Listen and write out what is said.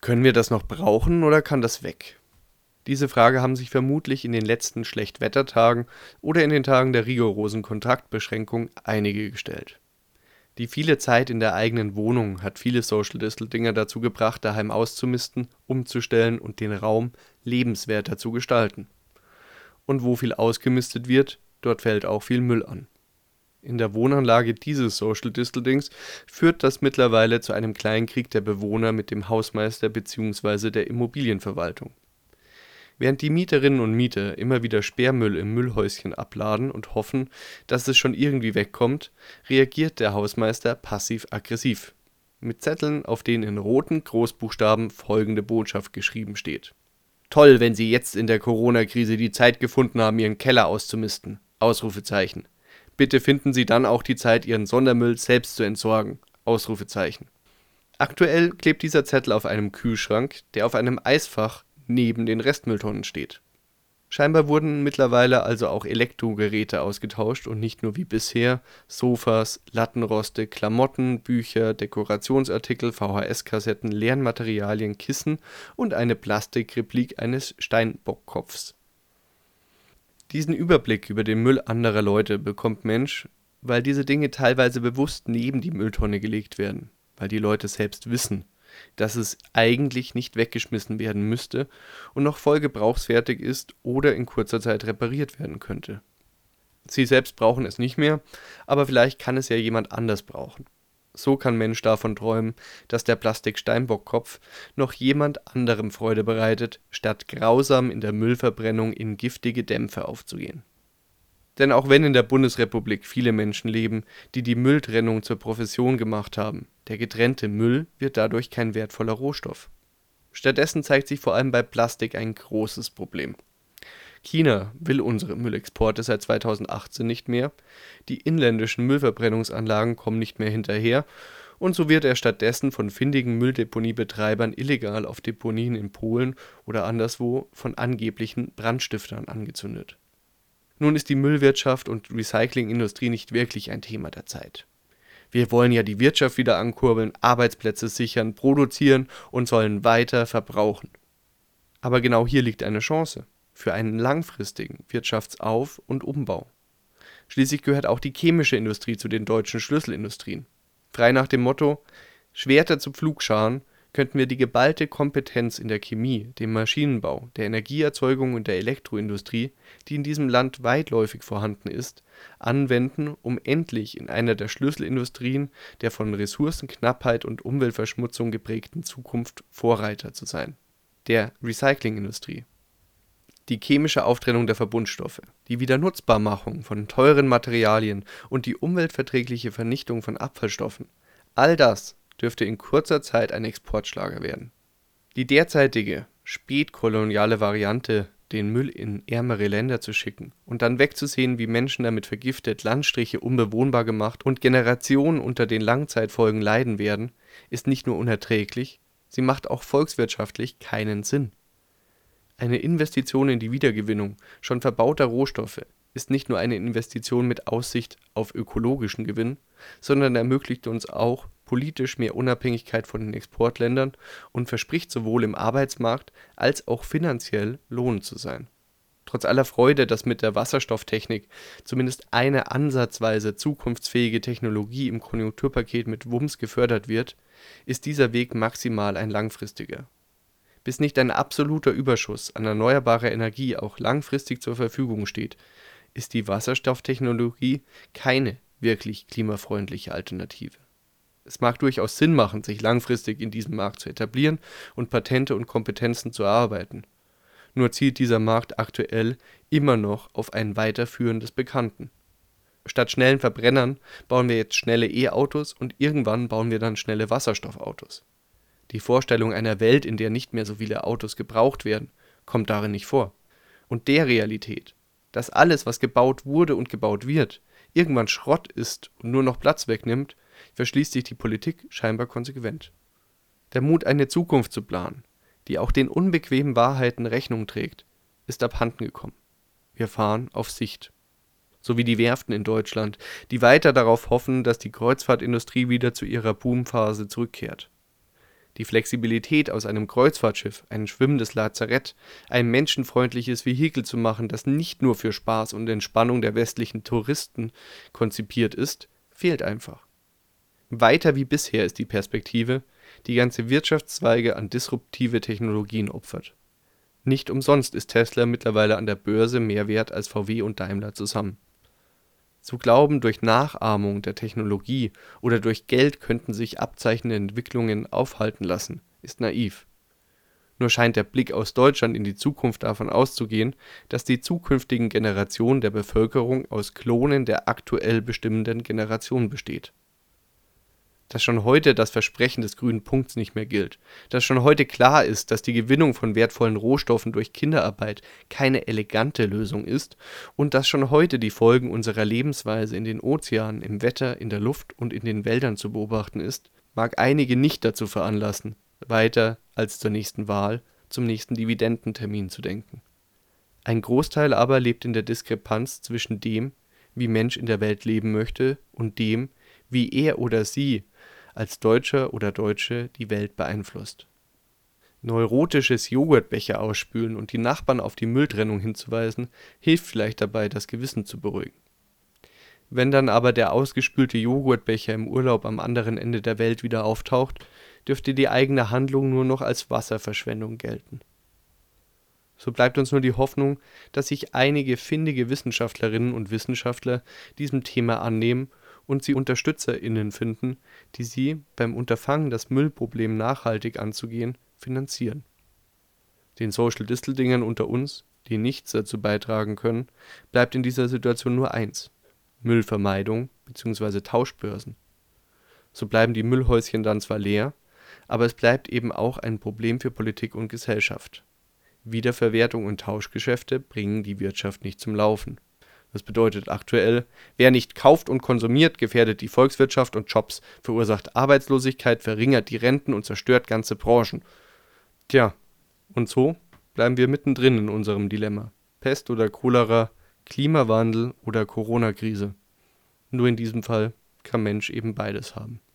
Können wir das noch brauchen oder kann das weg? Diese Frage haben sich vermutlich in den letzten Schlechtwettertagen oder in den Tagen der rigorosen Kontaktbeschränkung einige gestellt. Die viele Zeit in der eigenen Wohnung hat viele Social Distill-Dinger dazu gebracht, daheim auszumisten, umzustellen und den Raum lebenswerter zu gestalten. Und wo viel ausgemistet wird, dort fällt auch viel Müll an. In der Wohnanlage dieses Social Distill-Dings führt das mittlerweile zu einem Kleinkrieg der Bewohner mit dem Hausmeister bzw. der Immobilienverwaltung. Während die Mieterinnen und Mieter immer wieder Sperrmüll im Müllhäuschen abladen und hoffen, dass es schon irgendwie wegkommt, reagiert der Hausmeister passiv-aggressiv. Mit Zetteln, auf denen in roten Großbuchstaben folgende Botschaft geschrieben steht. Toll, wenn Sie jetzt in der Corona-Krise die Zeit gefunden haben, Ihren Keller auszumisten. Ausrufezeichen. Bitte finden Sie dann auch die Zeit, Ihren Sondermüll selbst zu entsorgen. Ausrufezeichen. Aktuell klebt dieser Zettel auf einem Kühlschrank, der auf einem Eisfach neben den Restmülltonnen steht. Scheinbar wurden mittlerweile also auch Elektrogeräte ausgetauscht und nicht nur wie bisher Sofas, Lattenroste, Klamotten, Bücher, Dekorationsartikel, VHS-Kassetten, Lernmaterialien, Kissen und eine Plastikreplik eines Steinbockkopfs. Diesen Überblick über den Müll anderer Leute bekommt Mensch, weil diese Dinge teilweise bewusst neben die Mülltonne gelegt werden, weil die Leute selbst wissen, dass es eigentlich nicht weggeschmissen werden müsste und noch voll gebrauchsfertig ist oder in kurzer Zeit repariert werden könnte. Sie selbst brauchen es nicht mehr, aber vielleicht kann es ja jemand anders brauchen. So kann Mensch davon träumen, dass der Plastik-Steinbockkopf noch jemand anderem Freude bereitet, statt grausam in der Müllverbrennung in giftige Dämpfe aufzugehen. Denn auch wenn in der Bundesrepublik viele Menschen leben, die die Mülltrennung zur Profession gemacht haben, der getrennte Müll wird dadurch kein wertvoller Rohstoff. Stattdessen zeigt sich vor allem bei Plastik ein großes Problem. China will unsere Müllexporte seit 2018 nicht mehr, die inländischen Müllverbrennungsanlagen kommen nicht mehr hinterher und so wird er stattdessen von findigen Mülldeponiebetreibern illegal auf Deponien in Polen oder anderswo von angeblichen Brandstiftern angezündet. Nun ist die Müllwirtschaft und Recyclingindustrie nicht wirklich ein Thema der Zeit. Wir wollen ja die Wirtschaft wieder ankurbeln, Arbeitsplätze sichern, produzieren und sollen weiter verbrauchen. Aber genau hier liegt eine Chance für einen langfristigen Wirtschaftsauf- und Umbau. Schließlich gehört auch die chemische Industrie zu den deutschen Schlüsselindustrien. Frei nach dem Motto Schwerter zu Pflugscharen könnten wir die geballte Kompetenz in der Chemie, dem Maschinenbau, der Energieerzeugung und der Elektroindustrie, die in diesem Land weitläufig vorhanden ist, anwenden, um endlich in einer der Schlüsselindustrien der von Ressourcenknappheit und Umweltverschmutzung geprägten Zukunft Vorreiter zu sein, der Recyclingindustrie. Die chemische Auftrennung der Verbundstoffe, die Wiedernutzbarmachung von teuren Materialien und die umweltverträgliche Vernichtung von Abfallstoffen, all das dürfte in kurzer Zeit ein Exportschlager werden. Die derzeitige spätkoloniale Variante, den Müll in ärmere Länder zu schicken und dann wegzusehen, wie Menschen damit vergiftet, Landstriche unbewohnbar gemacht und Generationen unter den Langzeitfolgen leiden werden, ist nicht nur unerträglich, sie macht auch volkswirtschaftlich keinen Sinn. Eine Investition in die Wiedergewinnung schon verbauter Rohstoffe ist nicht nur eine Investition mit Aussicht auf ökologischen Gewinn, sondern ermöglicht uns auch politisch mehr Unabhängigkeit von den Exportländern und verspricht sowohl im Arbeitsmarkt als auch finanziell lohnend zu sein. Trotz aller Freude, dass mit der Wasserstofftechnik zumindest eine ansatzweise zukunftsfähige Technologie im Konjunkturpaket mit Wumms gefördert wird, ist dieser Weg maximal ein langfristiger. Bis nicht ein absoluter Überschuss an erneuerbarer Energie auch langfristig zur Verfügung steht, ist die Wasserstofftechnologie keine wirklich klimafreundliche Alternative. Es mag durchaus Sinn machen, sich langfristig in diesem Markt zu etablieren und Patente und Kompetenzen zu erarbeiten. Nur zielt dieser Markt aktuell immer noch auf ein Weiterführen des Bekannten. Statt schnellen Verbrennern bauen wir jetzt schnelle E-Autos und irgendwann bauen wir dann schnelle Wasserstoffautos. Die Vorstellung einer Welt, in der nicht mehr so viele Autos gebraucht werden, kommt darin nicht vor. Und der Realität, dass alles, was gebaut wurde und gebaut wird, irgendwann Schrott ist und nur noch Platz wegnimmt, verschließt sich die Politik scheinbar konsequent. Der Mut, eine Zukunft zu planen, die auch den unbequemen Wahrheiten Rechnung trägt, ist abhanden gekommen. Wir fahren auf Sicht. So wie die Werften in Deutschland, die weiter darauf hoffen, dass die Kreuzfahrtindustrie wieder zu ihrer Boomphase zurückkehrt. Die Flexibilität, aus einem Kreuzfahrtschiff ein schwimmendes Lazarett, ein menschenfreundliches Vehikel zu machen, das nicht nur für Spaß und Entspannung der westlichen Touristen konzipiert ist, fehlt einfach. Weiter wie bisher ist die Perspektive, die ganze Wirtschaftszweige an disruptive Technologien opfert. Nicht umsonst ist Tesla mittlerweile an der Börse mehr wert als VW und Daimler zusammen. Zu glauben, durch Nachahmung der Technologie oder durch Geld könnten sich abzeichnende Entwicklungen aufhalten lassen, ist naiv. Nur scheint der Blick aus Deutschland in die Zukunft davon auszugehen, dass die zukünftigen Generationen der Bevölkerung aus Klonen der aktuell bestimmenden Generation besteht. Dass schon heute das Versprechen des grünen Punkts nicht mehr gilt, dass schon heute klar ist, dass die Gewinnung von wertvollen Rohstoffen durch Kinderarbeit keine elegante Lösung ist und dass schon heute die Folgen unserer Lebensweise in den Ozeanen, im Wetter, in der Luft und in den Wäldern zu beobachten ist, mag einige nicht dazu veranlassen, weiter als zur nächsten Wahl, zum nächsten Dividendentermin zu denken. Ein Großteil aber lebt in der Diskrepanz zwischen dem, wie Mensch in der Welt leben möchte, und dem, wie er oder sie als Deutscher oder Deutsche die Welt beeinflusst. Neurotisches Joghurtbecher ausspülen und die Nachbarn auf die Mülltrennung hinzuweisen, hilft vielleicht dabei, das Gewissen zu beruhigen. Wenn dann aber der ausgespülte Joghurtbecher im Urlaub am anderen Ende der Welt wieder auftaucht, dürfte die eigene Handlung nur noch als Wasserverschwendung gelten. So bleibt uns nur die Hoffnung, dass sich einige findige Wissenschaftlerinnen und Wissenschaftler diesem Thema annehmen und sie UnterstützerInnen finden, die sie beim Unterfangen, das Müllproblem nachhaltig anzugehen, finanzieren. Den Social Distel-Dingern unter uns, die nichts dazu beitragen können, bleibt in dieser Situation nur eins: Müllvermeidung bzw. Tauschbörsen. So bleiben die Müllhäuschen dann zwar leer, aber es bleibt eben auch ein Problem für Politik und Gesellschaft. Wiederverwertung und Tauschgeschäfte bringen die Wirtschaft nicht zum Laufen. Das bedeutet aktuell, wer nicht kauft und konsumiert, gefährdet die Volkswirtschaft und Jobs, verursacht Arbeitslosigkeit, verringert die Renten und zerstört ganze Branchen. Tja, und so bleiben wir mittendrin in unserem Dilemma. Pest oder Cholera, Klimawandel oder Corona-Krise. Nur in diesem Fall kann Mensch eben beides haben.